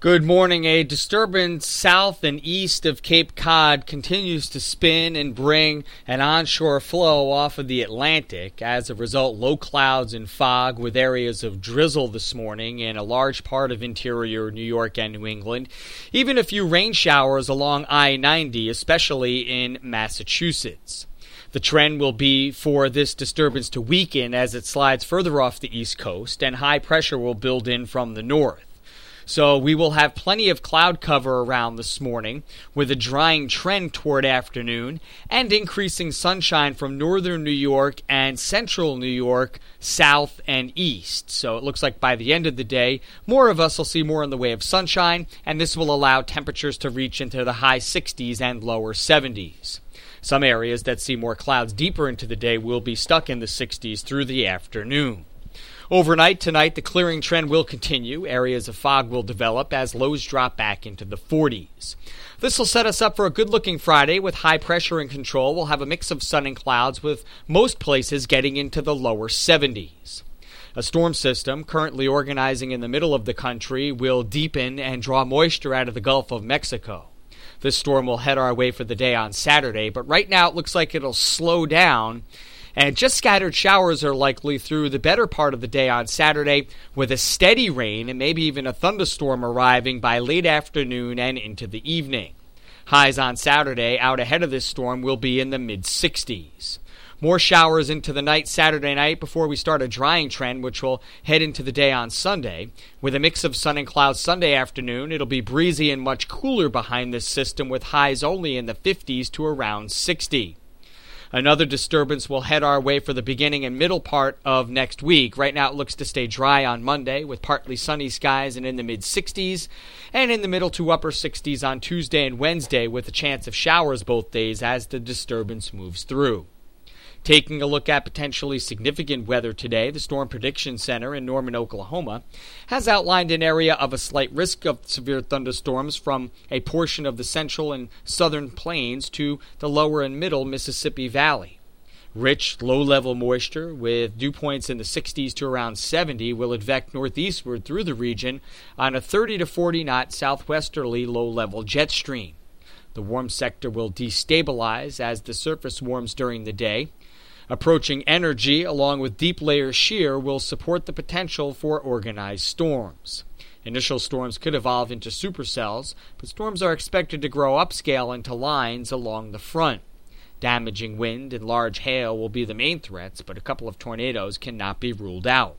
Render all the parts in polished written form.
Good morning. A disturbance south and east of Cape Cod continues to spin and bring an onshore flow off of the Atlantic. As a result, low clouds and fog with areas of drizzle this morning in a large part of interior New York and New England. Even a few rain showers along I-90, especially in Massachusetts. The trend will be for this disturbance to weaken as it slides further off the east coast, and high pressure will build in from the north. So we will have plenty of cloud cover around this morning with a drying trend toward afternoon and increasing sunshine from northern New York and central New York, south and east. So it looks like by the end of the day, more of us will see more in the way of sunshine, and this will allow temperatures to reach into the high 60s and lower 70s. Some areas that see more clouds deeper into the day will be stuck in the 60s through the afternoon. Overnight tonight, the clearing trend will continue. Areas of fog will develop as lows drop back into the 40s. This will set us up for a good-looking Friday with high pressure in control. We'll have a mix of sun and clouds with most places getting into the lower 70s. A storm system currently organizing in the middle of the country will deepen and draw moisture out of the Gulf of Mexico. This storm will head our way for the day on Saturday, but right now it looks like it'll slow down. And just scattered showers are likely through the better part of the day on Saturday, with a steady rain and maybe even a thunderstorm arriving by late afternoon and into the evening. Highs on Saturday out ahead of this storm will be in the mid-60s. More showers into the night Saturday night before we start a drying trend, which will head into the day on Sunday. With a mix of sun and clouds Sunday afternoon, it'll be breezy and much cooler behind this system with highs only in the 50s to around 60. Another disturbance will head our way for the beginning and middle part of next week. Right now it looks to stay dry on Monday with partly sunny skies and in the mid-60s, and in the middle to upper 60s on Tuesday and Wednesday with a chance of showers both days as the disturbance moves through. Taking a look at potentially significant weather today, the Storm Prediction Center in Norman, Oklahoma, has outlined an area of a slight risk of severe thunderstorms from a portion of the central and southern plains to the lower and middle Mississippi Valley. Rich, low-level moisture with dew points in the 60s to around 70 will advect northeastward through the region on a 30 to 40-knot southwesterly low-level jet stream. The warm sector will destabilize as the surface warms during the day. Approaching energy, along with deep layer shear, will support the potential for organized storms. Initial storms could evolve into supercells, but storms are expected to grow upscale into lines along the front. Damaging wind and large hail will be the main threats, but a couple of tornadoes cannot be ruled out.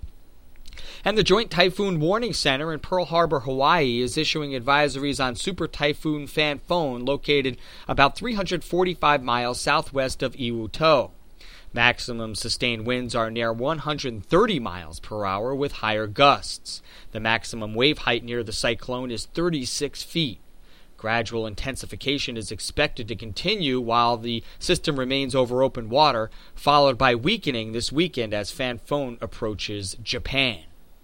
And the Joint Typhoon Warning Center in Pearl Harbor, Hawaii, is issuing advisories on Super Typhoon Phanphone, located about 345 miles southwest of Iwuto. Maximum sustained winds are near 130 miles per hour with higher gusts. The maximum wave height near the cyclone is 36 feet. Gradual intensification is expected to continue while the system remains over open water, followed by weakening this weekend as Phanphone approaches Japan.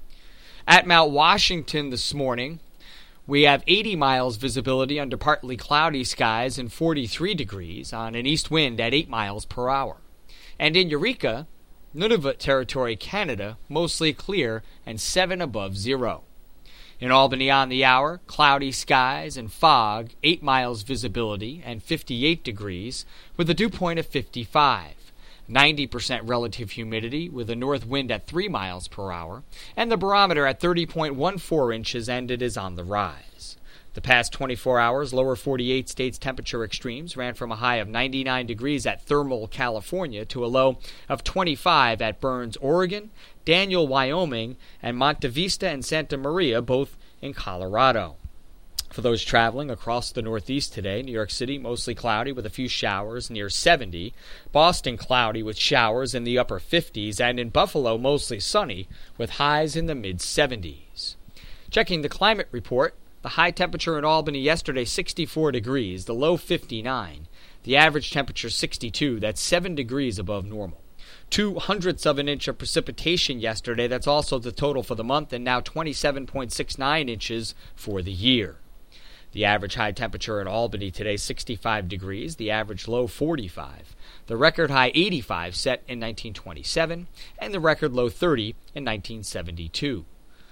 At Mount Washington this morning, we have 80 miles visibility under partly cloudy skies and 43 degrees on an east wind at 8 miles per hour. And in Eureka, Nunavut Territory, Canada, mostly clear and 7 above zero. In Albany on the hour, cloudy skies and fog, 8 miles visibility and 58 degrees with a dew point of 55. 90% relative humidity with a north wind at 3 miles per hour, and the barometer at 30.14 inches, and it is on the rise. The past 24 hours, lower 48 states temperature extremes ran from a high of 99 degrees at Thermal, California, to a low of 25 at Burns, Oregon, Daniel, Wyoming, and Monte Vista and Santa Maria, both in Colorado. For those traveling across the Northeast today, New York City mostly cloudy with a few showers near 70, Boston cloudy with showers in the upper 50s, and in Buffalo mostly sunny with highs in the mid-70s. Checking the climate report, the high temperature in Albany yesterday 64 degrees, the low 59, the average temperature 62, that's 7 degrees above normal. 0.02 of an inch of precipitation yesterday, that's also the total for the month, and now 27.69 inches for the year. The average high temperature in Albany today, 65 degrees, the average low 45. The record high 85 set in 1927, and the record low 30 in 1972.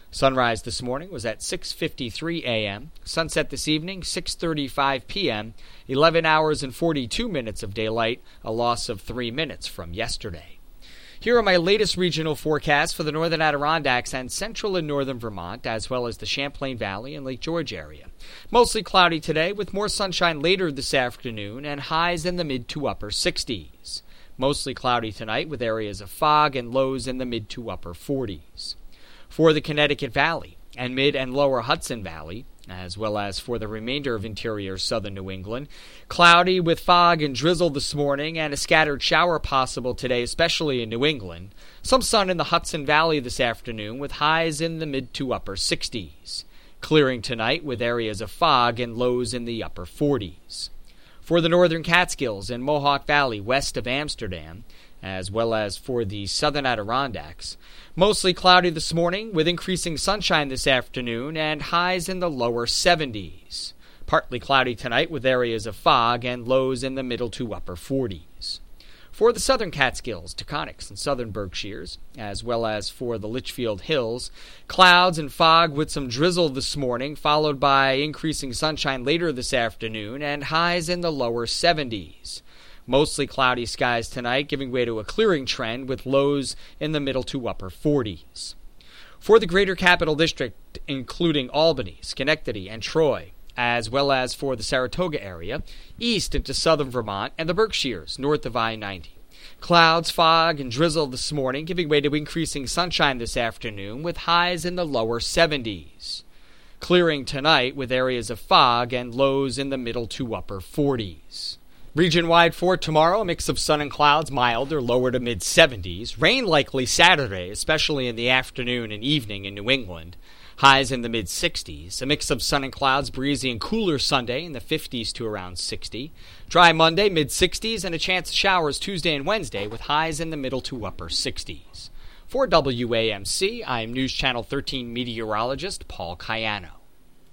Sunrise this morning was at 6:53 a.m. Sunset this evening, 6:35 p.m. 11 hours and 42 minutes of daylight, a loss of 3 minutes from yesterday. Here are my latest regional forecasts for the northern Adirondacks and central and northern Vermont, as well as the Champlain Valley and Lake George area. Mostly cloudy today, with more sunshine later this afternoon and highs in the mid to upper 60s. Mostly cloudy tonight, with areas of fog and lows in the mid to upper 40s. For the Connecticut Valley and mid and lower Hudson Valley, as well as for the remainder of interior southern New England, cloudy with fog and drizzle this morning and a scattered shower possible today, especially in New England. Some sun in the Hudson Valley this afternoon with highs in the mid to upper 60s. Clearing tonight with areas of fog and lows in the upper 40s. For the northern Catskills and Mohawk Valley west of Amsterdam, as well as for the southern Adirondacks, mostly cloudy this morning with increasing sunshine this afternoon and highs in the lower 70s. Partly cloudy tonight with areas of fog and lows in the middle to upper 40s. For the southern Catskills, Taconics, and southern Berkshires, as well as for the Litchfield Hills, clouds and fog with some drizzle this morning, followed by increasing sunshine later this afternoon and highs in the lower 70s. Mostly cloudy skies tonight, giving way to a clearing trend with lows in the middle to upper 40s. For the greater capital district, including Albany, Schenectady, and Troy, as well as for the Saratoga area, east into southern Vermont, and the Berkshires, north of I-90. Clouds, fog, and drizzle this morning, giving way to increasing sunshine this afternoon with highs in the lower 70s. Clearing tonight with areas of fog and lows in the middle to upper 40s. Region-wide for tomorrow, a mix of sun and clouds, mild or lower to mid-70s. Rain likely Saturday, especially in the afternoon and evening in New England. Highs in the mid-60s. A mix of sun and clouds, breezy and cooler Sunday in the 50s to around 60. Dry Monday, mid-60s, and a chance of showers Tuesday and Wednesday with highs in the middle to upper 60s. For WAMC, I'm News Channel 13 meteorologist Paul Cayano.